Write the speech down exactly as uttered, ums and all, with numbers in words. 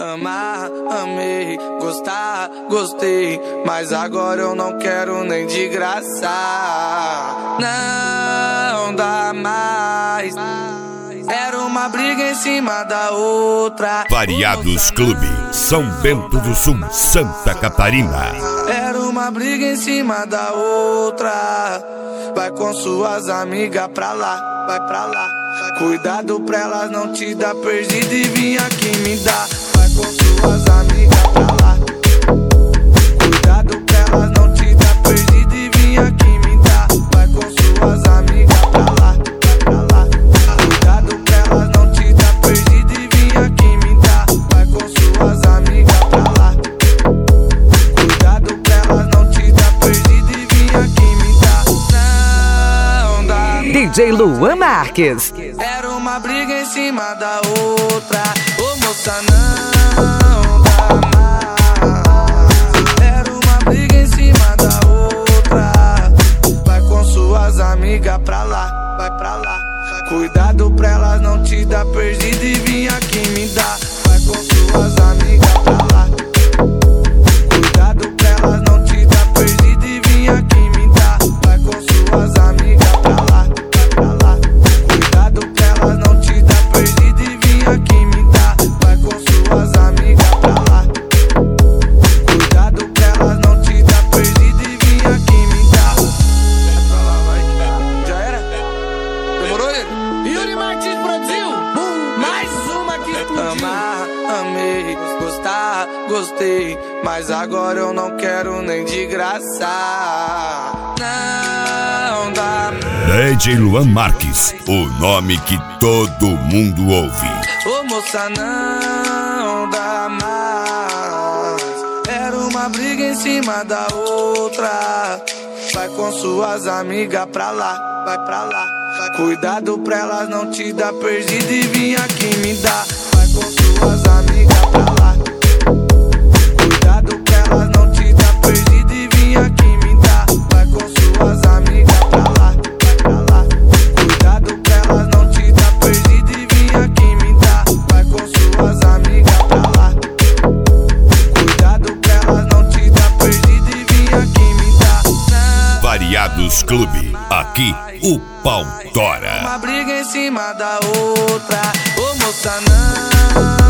Amar, amei, gostar, gostei, mas agora eu não quero nem de graça. Não dá mais. Era uma briga em cima da outra. Variados Clube, São Bento do Sul, Santa Catarina. Era uma briga em cima da outra. Vai com suas amigas pra lá, vai pra lá. Cuidado pra elas não te dar perdido e vim aqui me dar. Vai com suas amigas pra lá. Cuidado pra elas não te dar perdido e vim aqui me dar. Vai com suas amigas pra lá, pra lá. Cuidado pra elas não te dar perdido e vim aqui me dar. Vai com suas amigas pra lá. Cuidado pra elas não te dar perdido e vim aqui me dar. Não dá. D J Luan Marques. Era uma briga em cima da outra. Ô moça, não dá mais. Era uma briga em cima da outra. Vai com suas amigas pra lá, vai pra lá. Cuidado pra elas não te dar perdido e vim aqui me dar. Vai com suas amigas pra lá. Cuidado pra elas não te dar perdido e vim aqui me dar. Vai com suas amigas pra lá, pra lá. Cuidado pra elas não te dar perdido e vim aqui me dar. Vai com suas amigas pra lá. Cuidado pra elas não te dar perdido e vim aqui me dar. Vai pra lá, vai. Já era? Demorou, ele? Yuri Martins produziu. Mais uma que explodiu. Amar, amei, gostar, gostei, mas agora eu não quero nem de graça. Não dá. D J Luan Marques, o nome que todo mundo ouve. Ô moça, não dá mais. Era uma briga em cima da outra. Vai com suas amigas pra lá, vai pra lá. Cuidado pra elas não te dar perdido e vim aqui me dar. Vai com suas amigas pra lá. Cuidado pra elas não te dar perdido e vim aqui me dar. Vai com suas amigas pra lá, vai pra lá. Cuidado pra elas não te dar perdido e vim aqui me dar. Vai com suas amigas pra lá. Cuidado pra elas não te dar perdido e vim aqui me dar. Variados Clube, aqui o pau tora. Uma briga em cima da outra. Ô moça, não